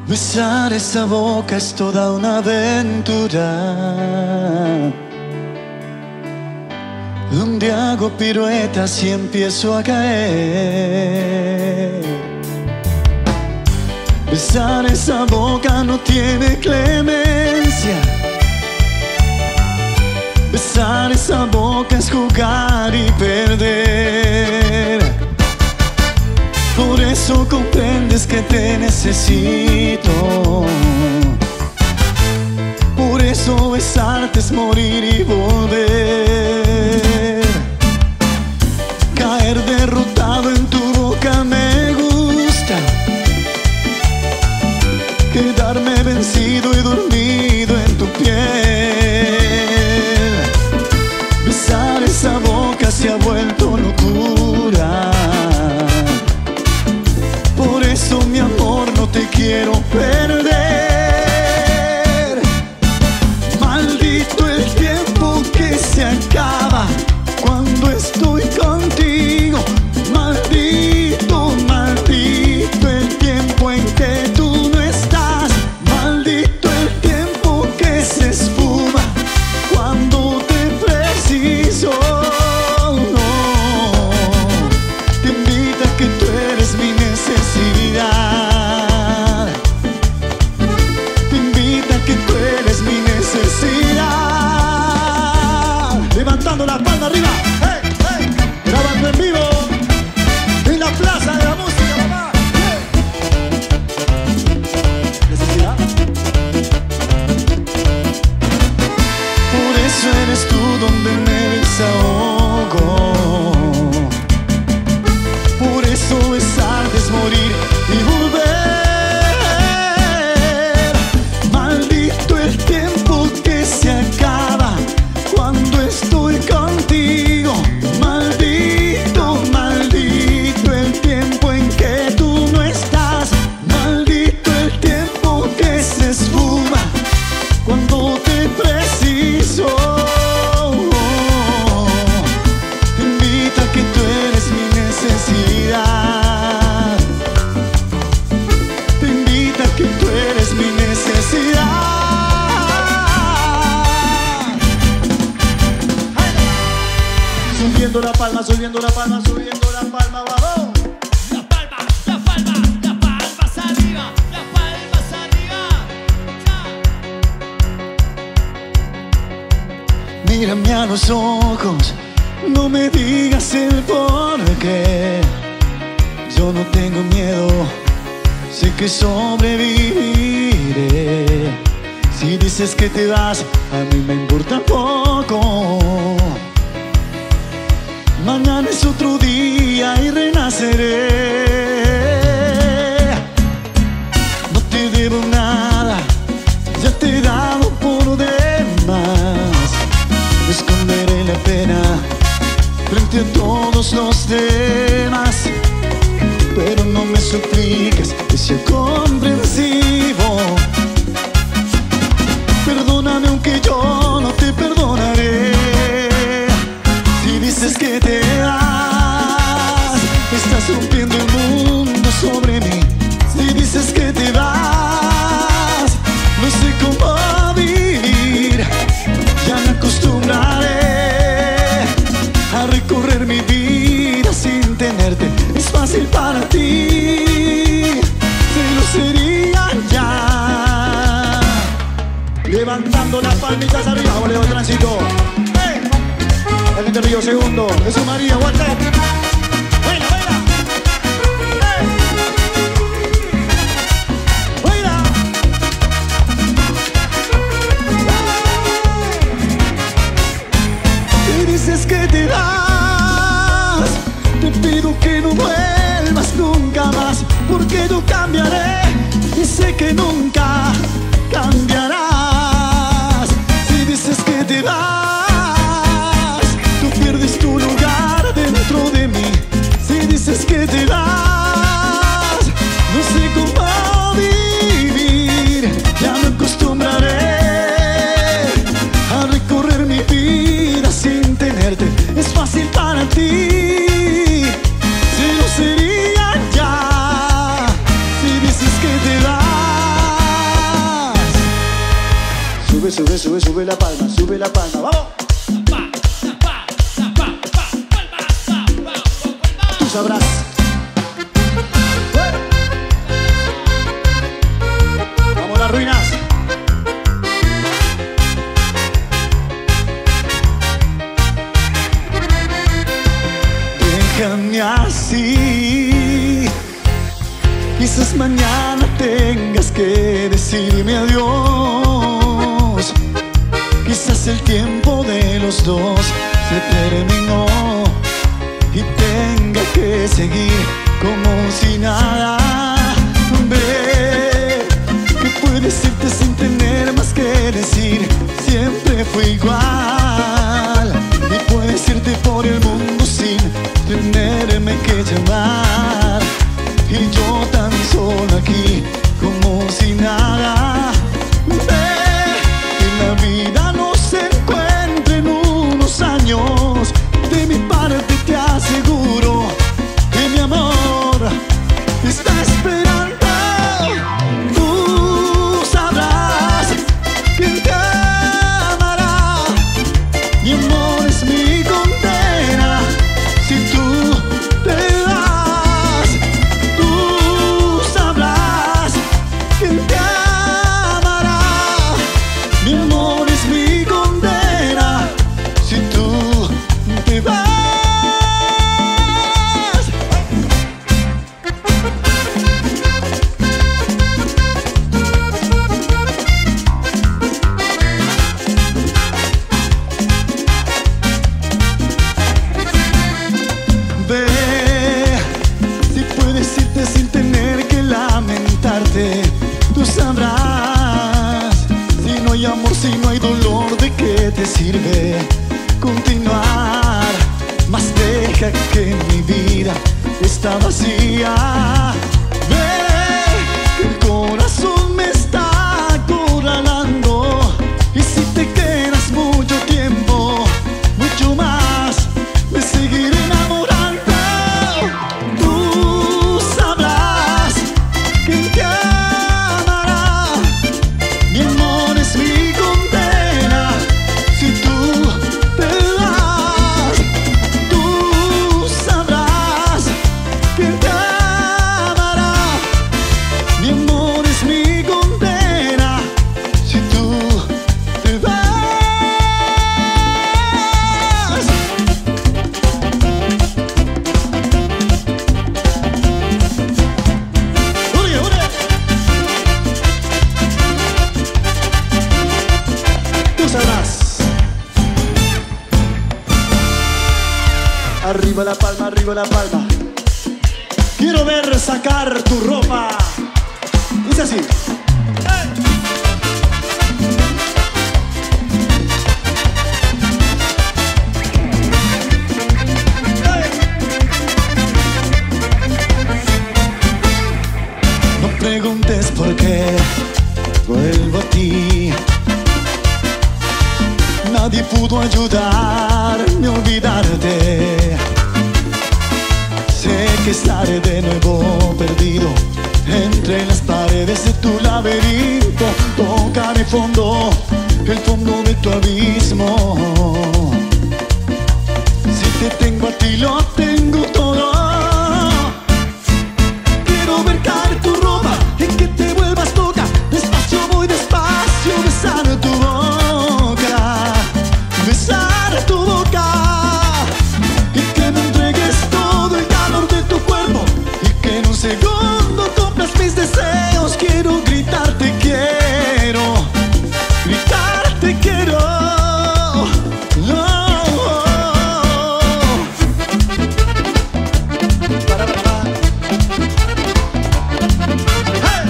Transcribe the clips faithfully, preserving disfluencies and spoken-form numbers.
Besar esa boca es toda una aventura, donde hago piruetas y empiezo a caer. Besar esa boca no tiene clemencia. Besar esa boca es jugar y perder. Por eso comprendes que te necesito. Por eso besarte es morir y volver. Caer derrotado en tu boca me gusta. Quedarme vencido y dormido en tu piel. Besar esa boca se ha vuelto locura. Por eso, mi amor, no te quiero perder. Maldito el tiempo que se acaba cuando estoy contigo. Maldito, maldito el tiempo en que tú no estás. Maldito el tiempo que se esfuma cuando te preciso. No, te invita que tú eres mi necesidad. Te invita que tú eres mi necesidad. Levantando la palma arriba, hey, hey. Grabando en vivo en la plaza de la música, mamá. Hey. ¿Necesidad? Por eso eres tú donde me desahogo. Por eso besarte es morir y volver. Maldito el tiempo que se acaba cuando estoy contigo. Maldito, maldito el tiempo en que tú no estás. Maldito el tiempo que se esfuma cuando te preciso. Te invita que tú eres mi necesidad. Te invita que tú eres mi necesidad. Subiendo la palma, subiendo la palma, subiendo la palma, vamos. La palma, la palma, la palmas arriba, la palmas arriba. Ya. Mírame a los ojos, no me digas el por qué. Yo no tengo miedo, sé que sobreviviré. Si dices que te vas, a mí me importa poco. Mañana es otro día y renaceré. No te debo nada, ya te he dado por demás. Esconderé la pena frente a todos los demás. Pero no me supliques que sea comprensivo. Perdóname aunque yo no te perdonaré. Si dices que te vas, estás rompiendo el mundo sobre mí. Si dices que te vas, no sé cómo vivir. Ya me acostumbraré a recorrer mi vida sin tenerte. Es fácil para ti, se lo sería ya. Levantando las palmitas arriba, vamos, Leo Tránsito. ¡Hey! El gente Río Segundo, Jesús María, aguanta. ¡Baila, baila! ¡Hey! ¡Baila! Y dices que te vas, te pido que no vuelvas nunca más, porque yo cambiaré y sé que nunca cambiarás. Si dices que te vas, tú pierdes tu lugar dentro de mí. la palma, vamos. Tú sabrás. Vamos las ruinas. Déjame así. Quizás mañana tengas que decirme adiós. Quizás el tiempo de los dos se terminó y tenga que seguir como si nada. Ve que puedes irte sin tener más que decir. Siempre fue igual. Y puedes irte por el mundo sin tenerme que llamar. Y yo tan solo aquí como si nada. Ve que la vida no se encuentra en unos años. De mi parte te aseguro que mi amor está esperando. Tú sabrás quién te amará. Mi amor es mi condena. Si tú te vas, tú sabrás quién te amará. Mi amor es mi condena. Si tú te vas. Ve, si puedes irte sin tener que lamentarte. Tú sabrás. Si no hay amor, si no hay dolor, ¿de qué te sirve continuar? Más deja que mi vida está vacía. Ve que el corazón me está acorralando. Y si te quedas mucho tiempo, mucho más, me seguiré enamorando. Tú sabrás quién te amará. Mi amor es mi condena. Si tú te vas, tú sabrás quién te amará. Mi amor es mi condena. Si tú te vas. ¡Ure, ure! Tú sabrás. Arriba la palma, arriba la palma. Quiero ver sacar tu ropa. Dice así. No preguntes por qué vuelvo a ti. Nadie pudo ayudarme a olvidarte. Sé que estaré de nuevo perdido entre las paredes de tu laberinto. Toca mi fondo, el fondo de tu abismo. Si te tengo a ti, lo tengo todo. Quiero ver caer tu ropa y que te vuelvas loca. Despacio, muy despacio, besar tu boca. Besar tu boca. Y que me entregues todo el calor de tu cuerpo. Y que en un segundo cumplas mis deseos. Quiero gritarte quiero. Gritarte quiero. No. Para, para, para. ¡Hey!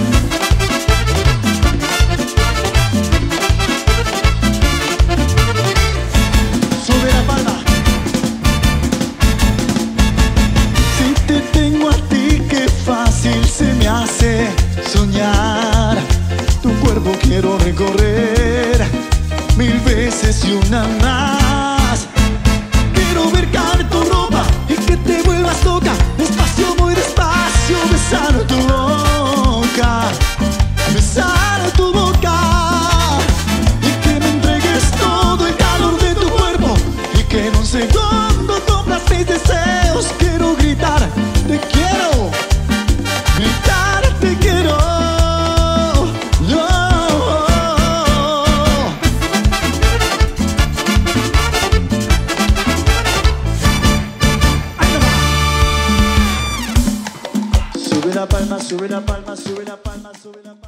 Sube la palma. Si te tengo a ti, qué fácil se me hace soñar. Tu cuerpo quiero recorrer mil veces y una más. Quiero ver caer tu ropa y que te vuelvas loca. Despacio, muy despacio, besar tu boca. Besar tu boca. Y que me entregues todo el la palma, sube la palma, sube la palma, sube la palma.